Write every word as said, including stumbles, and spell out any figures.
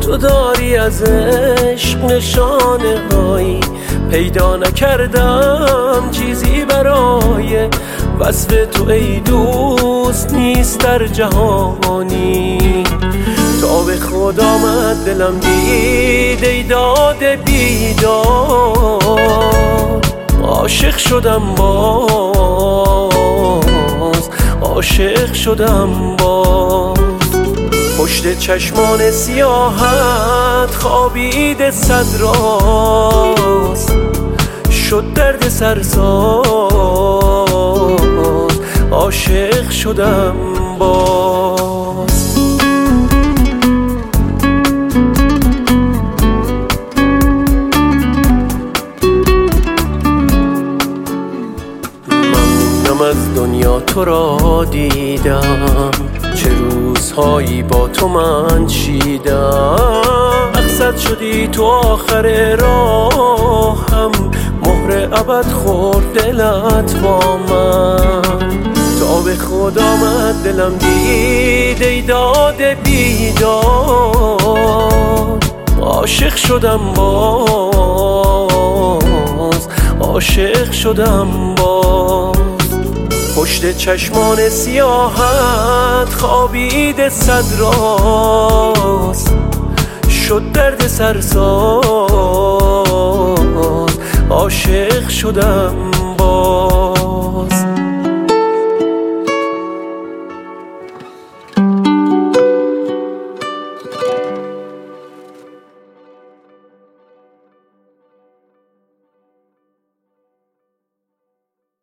تو داری از عشق نشانه هایی، پیدا نکردم چیزی برای وصف تو ای دوست نیست در جهانی. تا به خدا آمد دلم دید ای داد بیدار، عاشق شدم باز، عاشق شدم باز. پشت چشمان سیاهت خوابیده صد راز، شد درد سرساز، عاشق شدم باز. ممنونم از دنیا تو را دیدم، چه روزهایی با تو من چیدم. مقصد شدی تو آخر راهم، مهر ابد خورد دلت با من. تا به خدا آمد دلم دید ای داد بیدار، عاشق شدم باز، عاشق شدم باز. پشت چشمان سیاهت خوابیده صد راز، شد درد سرساز، عاشق شدم باز.